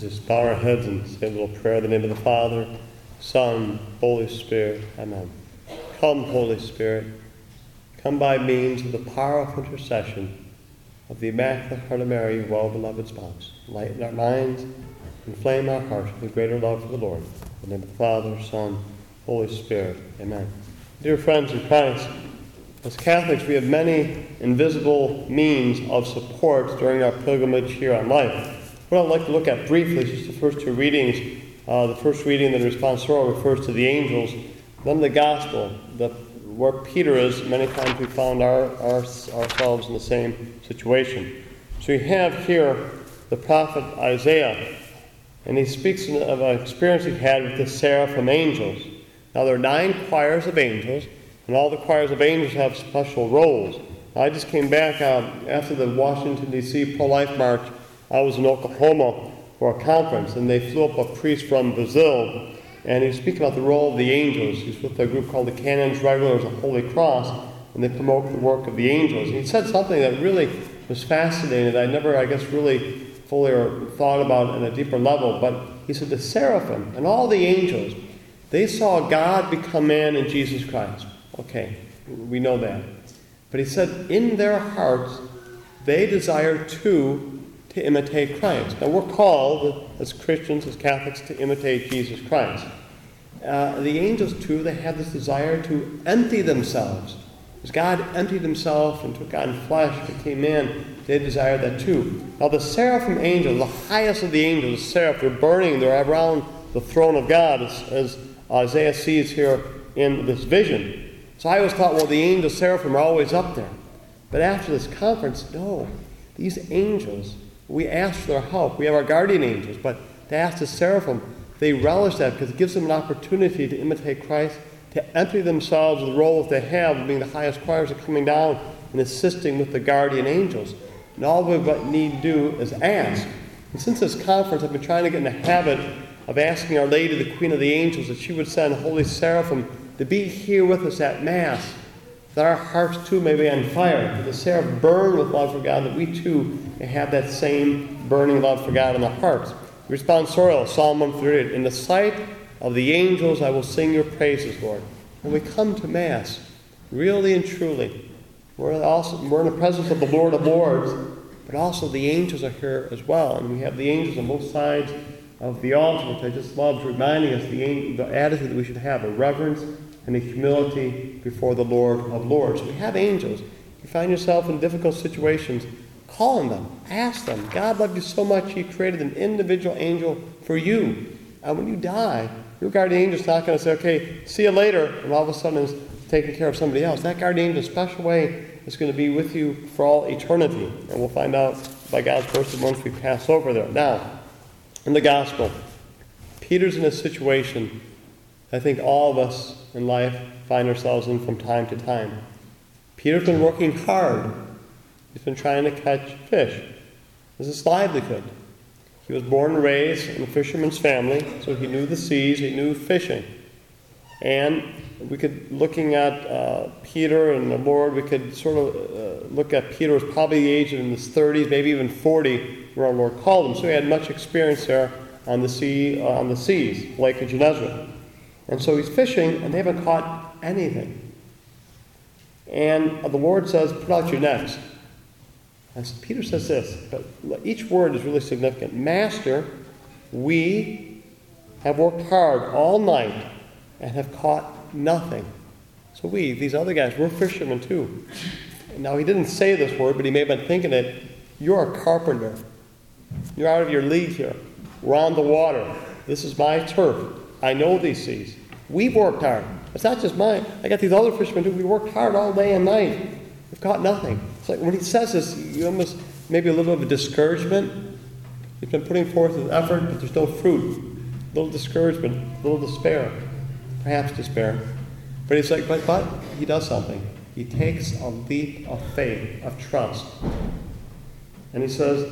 Just bow our heads and say a little prayer in the name of the Father, Son, Holy Spirit. Amen. Come, Holy Spirit. Come by means of the powerful intercession of the Immaculate Heart of Mary, your well-beloved spouse. Lighten our minds, inflame our hearts with greater love for the Lord. In the name of the Father, Son, Holy Spirit. Amen. Dear friends in Christ, as Catholics, we have many invisible means of support during our pilgrimage here on life. What I'd like to look at briefly is just the first two readings. The first reading, the responsorial, refers to the angels. Then the gospel, where Peter is. Many times we found ourselves in the same situation. So you have here the prophet Isaiah, and he speaks of an experience he had with the seraphim angels. Now there are 9 choirs of angels, and all the choirs of angels have special roles. I just came back after the Washington, D.C. pro-life march. I was in Oklahoma for a conference, and they flew up a priest from Brazil, and he was speaking about the role of the angels. He's with a group called the Canons Regulars of Holy Cross, and they promote the work of the angels. And he said something that really was fascinating, that I never, really fully thought about on a deeper level. But he said the seraphim and all the angels, they saw God become man in Jesus Christ. Okay, we know that. But he said in their hearts, they desire to imitate Christ. Now we're called, as Christians, as Catholics, to imitate Jesus Christ. The angels, too, they have this desire to empty themselves. As God emptied himself and took on flesh, became man, they desire that too. Now the seraphim angels, the highest of the angels, the seraph, they're burning, they're around the throne of God, as Isaiah sees here in this vision. So I always thought, well, the angels, seraphim, are always up there. But after this conference, no. These angels, we ask for their help. We have our guardian angels, but to ask the seraphim, they relish that because it gives them an opportunity to imitate Christ, to empty themselves of the role that they have of being the highest choirs of coming down and assisting with the guardian angels. And all we need to do is ask. And since this conference, I've been trying to get in the habit of asking Our Lady, the Queen of the Angels, that she would send holy seraphim to be here with us at Mass, that our hearts too may be on fire, that the seraph burn with love for God, that we too may have that same burning love for God in our hearts. Responsorial, Psalm 138, in the sight of the angels I will sing your praises, Lord. When we come to Mass, really and truly, we're in the presence of the Lord of Lords, but also the angels are here as well. And we have the angels on both sides of the altar, which I just loved, reminding us the attitude that we should have, a reverence and a humility before the Lord of Lords. We have angels. You find yourself in difficult situations, call on them, ask them. God loved you so much, he created an individual angel for you. And when you die, your guardian angel is not going to say, okay, see you later, and all of a sudden is taking care of somebody else. That guardian angel, in a special way, is going to be with you for all eternity. And we'll find out by God's mercy once we pass over there. Now, in the Gospel, Peter's in a situation I think all of us in life find ourselves in from time to time. Peter's been working hard. He's been trying to catch fish. This is his livelihood. He was born and raised in a fisherman's family, so he knew the seas, he knew fishing. And we could, looking at Peter and the Lord, we could sort of look at Peter was probably the age in his 30s, maybe even 40, where our Lord called him. So he had much experience there on the seas, Lake of Gennesaret. And so he's fishing, and they haven't caught anything. And the Lord says, put out your nets. And so Peter says this, but each word is really significant. Master, we have worked hard all night and have caught nothing. So we, these other guys, we're fishermen too. Now he didn't say this word, but he may have been thinking it. You're a carpenter. You're out of your league here. We're on the water. This is my turf. I know these seas. We've worked hard. It's not just mine. I got these other fishermen too. We worked hard all day and night. We've caught nothing. It's like when he says this, you almost maybe a little bit of a discouragement. He's been putting forth his effort, but there's no fruit. A little discouragement, a little despair, perhaps despair. But he's like, but he does something. He takes a leap of faith, of trust. And he says,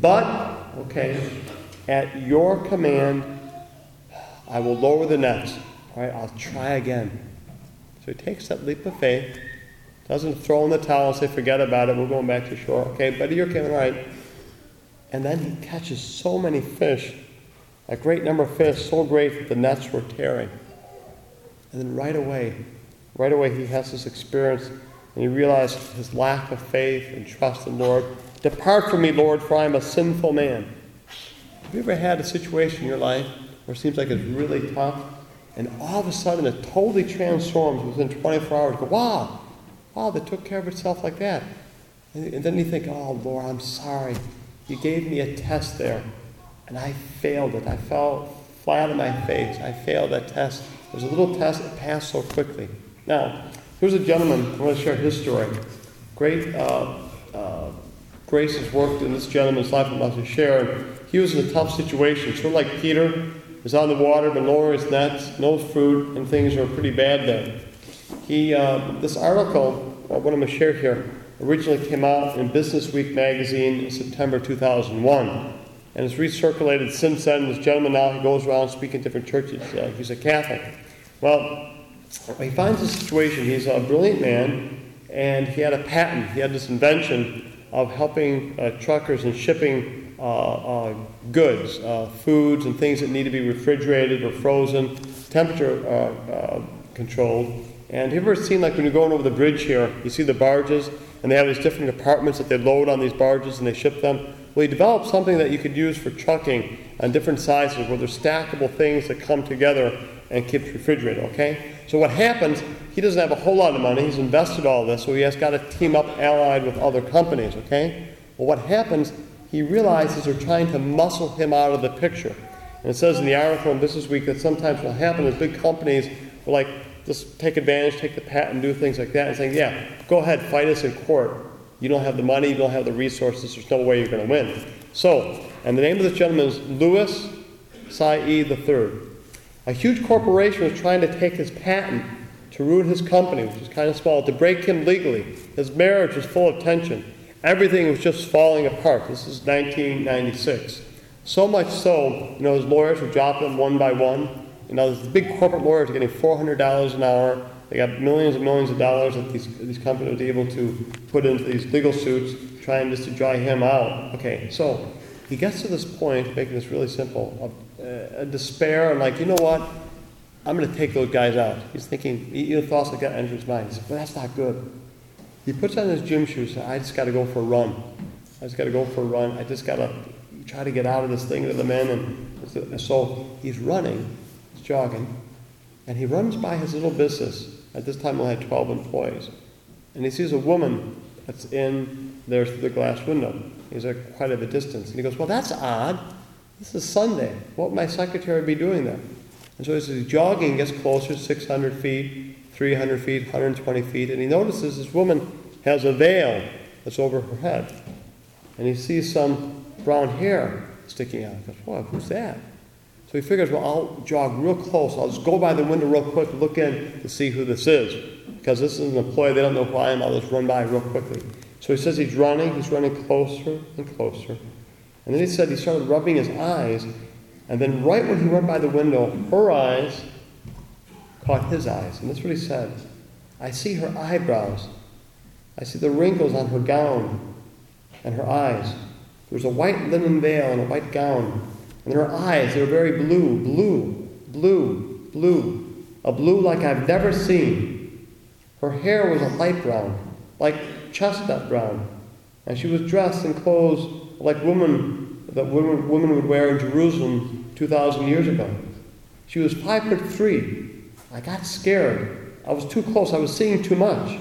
at your command, I will lower the nets. All right, I'll try again. So he takes that leap of faith, doesn't throw in the towel and say, forget about it, we're going back to shore. Okay, buddy, you're coming, all right. And then he catches so many fish A great number of fish, so great that the nets were tearing. And then right away he has this experience, and he realized his lack of faith and trust in the Lord. Depart from me, Lord, for I am a sinful man. Have you ever had a situation in your life where it seems like it's really tough, and all of a sudden it totally transforms within 24 hours? You go, wow, that took care of itself like that. And then you think, oh, Lord, I'm sorry. You gave me a test there, and I failed it. I fell flat on my face. I failed that test. It was a little test that passed so quickly. Now, here's a gentleman. I want to share his story. Great grace has worked in this gentleman's life. I'm about to share. He was in a tough situation, sort of like Peter. Was on the water, been lowering his nets, no fruit, and things were pretty bad there. This article, what I'm going to share here, originally came out in Business Week magazine in September 2001, and it's recirculated since then. This gentleman now, he goes around speaking to different churches. He's a Catholic. Well, he finds a situation. He's a brilliant man, and he had a patent. He had this invention of helping truckers and shipping goods, foods and things that need to be refrigerated or frozen, temperature controlled. And have you ever seen, like when you're going over the bridge here, you see the barges, and they have these different compartments that they load on these barges and they ship them? Well, he developed something that you could use for trucking on different sizes, where there's stackable things that come together and keep refrigerated, okay? So what happens, he doesn't have a whole lot of money. He's invested all this, so he has got to team up, allied with other companies, okay? Well, what happens, he realizes they're trying to muscle him out of the picture. And it says in the article in Business Week that sometimes what will happen is big companies will like just take advantage, take the patent, do things like that, and saying, yeah, go ahead, fight us in court. You don't have the money, you don't have the resources, there's no way you're going to win. So, and the name of this gentleman is Louis Said III. A huge corporation was trying to take his patent to ruin his company, which is kind of small, to break him legally. His marriage was full of tension. Everything was just falling apart. This is 1996. So much so, his lawyers were dropping him one by one. The big corporate lawyers are getting $400 an hour. They got millions and millions of dollars that these companies were able to put into these legal suits, trying just to dry him out. Okay, so he gets to this point, making this really simple, of despair, and like, you know what? I'm going to take those guys out. He's thinking, thoughts like that enter his mind. He's like, well, that's not good. He puts on his gym shoes and says, I just got to go for a run. I just got to try to get out of this thing that I'm in. And so he's running, he's jogging, and he runs by his little business. At this time, he had 12 employees. And he sees a woman that's in there through the glass window. He's at quite a bit distance. And he goes, well, that's odd. This is Sunday. What would my secretary be doing there? And so as he's jogging, gets closer, 600 feet, 300 feet, 120 feet, and he notices this woman has a veil that's over her head. And he sees some brown hair sticking out. He goes, whoa, who's that? So he figures, well, I'll jog real close. I'll just go by the window real quick, look in to see who this is. Because this is an employee, they don't know who I am, I'll just run by real quickly. So he says he's running closer and closer. And then he said he started rubbing his eyes, and then right when he went by the window, her eyes caught his eyes. And that's what he said. I see her eyebrows. I see the wrinkles on her gown and her eyes. There was a white linen veil and a white gown. And her eyes, they were very blue, blue, blue, blue. A blue like I've never seen. Her hair was a light brown, like chestnut brown. And she was dressed in clothes like women would wear in Jerusalem 2,000 years ago. She was 5'3". I got scared. I was too close. I was seeing too much.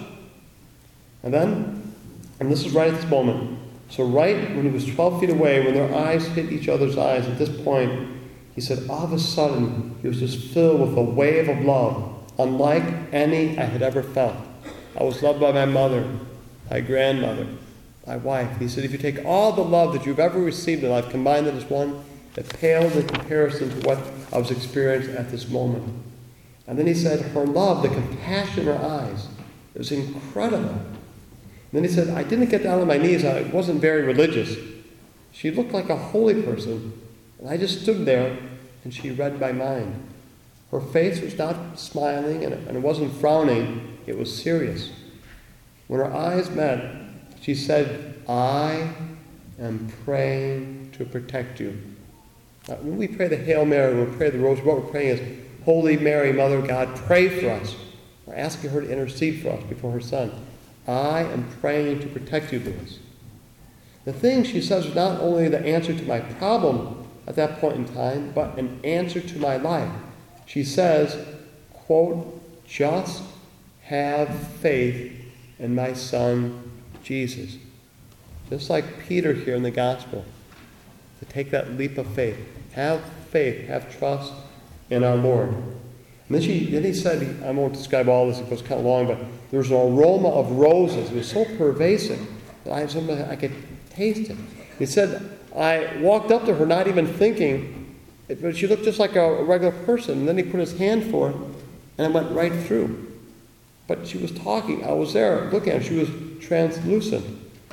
And this is right at this moment. So right when he was 12 feet away, when their eyes hit each other's eyes, at this point, he said, all of a sudden, he was just filled with a wave of love, unlike any I had ever felt. I was loved by my mother, my grandmother, my wife. He said, if you take all the love that you've ever received in life, combine it as one, it pales in comparison to what I was experiencing at this moment. And then he said, her love, the compassion in her eyes, it was incredible. And then he said, I didn't get down on my knees. I wasn't very religious. She looked like a holy person. And I just stood there, and she read my mind. Her face was not smiling, and it wasn't frowning. It was serious. When her eyes met, she said, I am praying to protect you. When we pray the Hail Mary, when we pray the Rosary, what we're praying is, Holy Mary, Mother of God, pray for us. We're asking her to intercede for us before her Son. I am praying to protect you, Louis. The thing she says is not only the answer to my problem at that point in time, but an answer to my life. She says, quote, just have faith in my Son, Jesus. Just like Peter here in the Gospel, to take that leap of faith. Have faith, have trust in our Lord. And then he said, I won't describe all this, it goes kind of long, but there was an aroma of roses. It was so pervasive that I could taste it. He said, I walked up to her not even thinking, but she looked just like a regular person. And then he put his hand forth, and it went right through. But she was talking. I was there looking at her. She was translucent.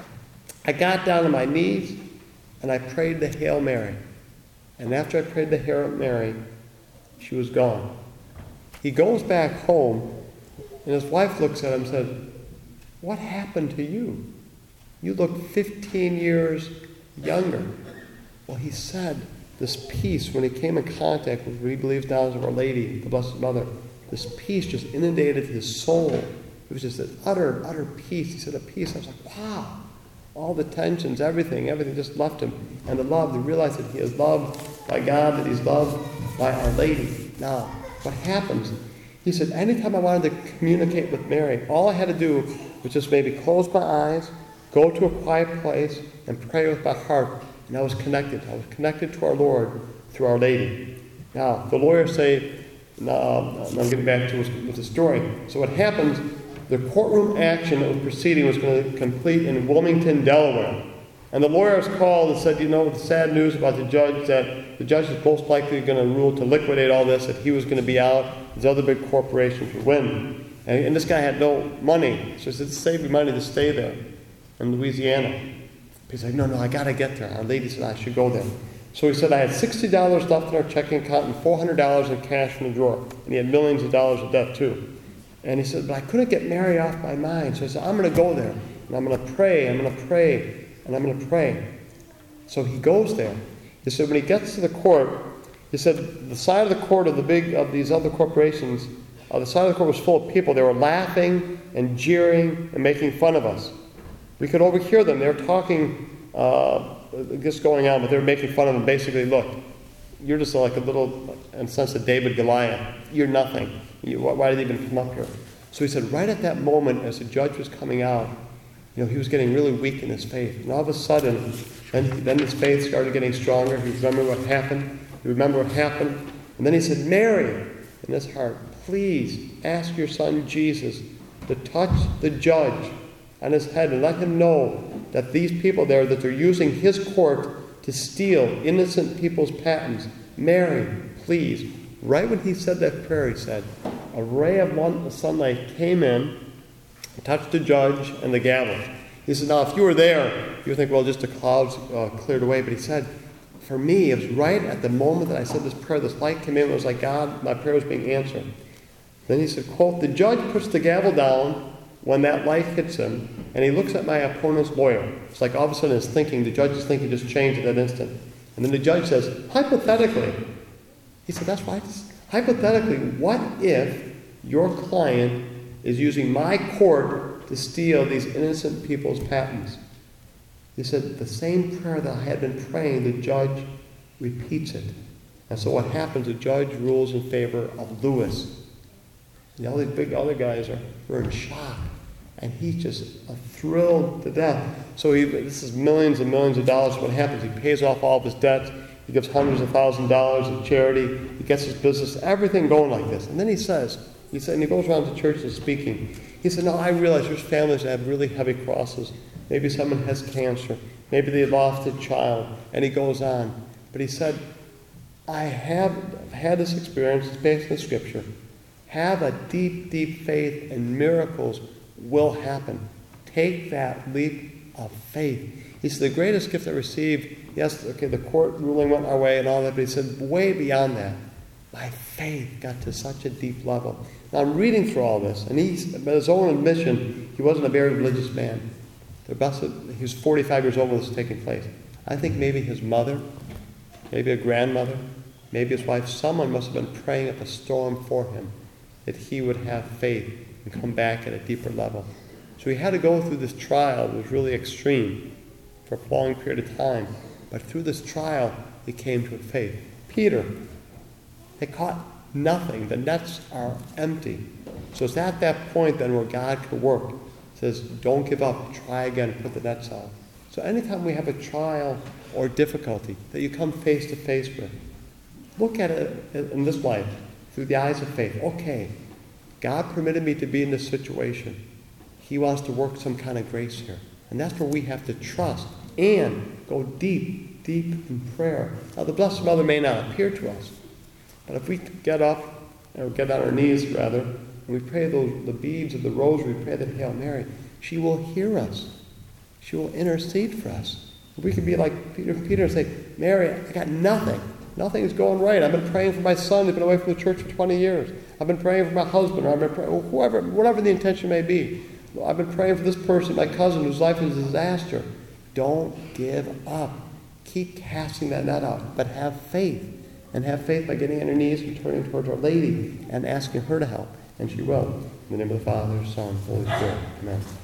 I got down on my knees, and I prayed the Hail Mary. And after I prayed the Hail Mary, she was gone. He goes back home, and his wife looks at him and said, what happened to you? You look 15 years younger. Well, he said this peace, when he came in contact with what he believes now as Our Lady, the Blessed Mother, this peace just inundated his soul. It was just an utter peace. He said a peace. I was like, wow. All the tensions, everything just left him. And the love, to realize that he is loved by God, that he's loved by Our Lady. Now, what happens? He said, anytime I wanted to communicate with Mary, all I had to do was just maybe close my eyes, go to a quiet place, and pray with my heart. And I was connected. I was connected to our Lord through Our Lady. Now, the lawyers say, I'm getting back to with the story. So what happens, the courtroom action that was proceeding was going to complete in Wilmington, Delaware. And the lawyers called and said, the sad news about the judge, that the judge is most likely going to rule to liquidate all this, that he was going to be out, these other big corporations would win. And this guy had no money. So he said, save me money to stay there in Louisiana. He said, no, I got to get there. Our Lady said I should go there. So he said, I had $60 left in our checking account and $400 in cash in the drawer. And he had millions of dollars of debt too. And he said, but I couldn't get Mary off my mind. So I said, I'm going to go there. And I'm going to pray, and I'm going to pray. So he goes there. He said, when he gets to the court, he said, the side of the court of these other corporations, the side of the court was full of people. They were laughing and jeering and making fun of us. We could overhear them. They were talking, this going on, but they were making fun of him. Basically, look, you're just like a little, in a sense, of David Goliath. You're nothing. Why did he even come up here? So he said, right at that moment, as the judge was coming out, he was getting really weak in his faith. And all of a sudden, then his faith started getting stronger. He remembered what happened. And then he said, Mary, in his heart, please ask your son Jesus to touch the judge on his head and let him know that these people there, that they're using his court to steal innocent people's patents. Mary, please. Right when he said that prayer, he said, a ray of sunlight came in, touched the judge and the gavel. He said, now if you were there, you would think, well, just the clouds cleared away. But he said, for me, it was right at the moment that I said this prayer, this light came in, it was like God, my prayer was being answered. Then he said, quote, the judge puts the gavel down when that light hits him, and he looks at my opponent's lawyer. It's like all of a sudden his thinking, the judge's thinking just changed at that instant. And then the judge says, hypothetically, he said, that's right. Hypothetically, what if your client is using my court to steal these innocent people's patents? He said, the same prayer that I had been praying, the judge repeats it. And so what happens, the judge rules in favor of Louis. And all these big other guys are in shock. And he's just thrilled to death. So this is millions and millions of dollars. What happens? He pays off all of his debts. He gives hundreds of thousands of dollars to charity. He gets his business, everything going like this. And then he said, and he goes around to churches speaking. He said, now I realize there's families that have really heavy crosses. Maybe someone has cancer. Maybe they lost a child. And he goes on. But he said, I have had this experience, it's based in Scripture. Have a deep, deep faith and miracles will happen. Take that leap of faith. He said, the greatest gift I received, yes, okay, the court ruling went our way and all that, but he said, way beyond that, my faith got to such a deep level. Now I'm reading through all this, and by his own admission, he wasn't a very religious man. He was 45 years old when this was taking place. I think maybe his mother maybe a grandmother, maybe his wife. Someone must have been praying at the storm for him, that he would have faith and come back at a deeper level. So he had to go through this trial. It was really extreme for a long period of time. But through this trial, he came to a faith. Peter, they caught nothing. The nets are empty. So it's at that point then where God can work. It says, don't give up. Try again. Put the nets out. So anytime we have a trial or difficulty that you come face to face with, look at it in this life through the eyes of faith. Okay, God permitted me to be in this situation. He wants to work some kind of grace here. And that's where we have to trust and go deep, deep in prayer. Now, the Blessed Mother may not appear to us, but if we get up, or get on our knees rather, and we pray the beads of the rosary, we pray the Hail Mary, she will hear us. She will intercede for us. We can be like Peter and say, Mary, I got nothing. Nothing is going right. I've been praying for my son who's been away from the church for 20 years. I've been praying for my husband, or I've been praying, whatever the intention may be. I've been praying for this person, my cousin, whose life is a disaster. Don't give up. Keep casting that net out, but have faith. And have faith by getting on your knees and turning towards Our Lady and asking her to help. And she will. In the name of the Father, Son, Holy Spirit. Amen.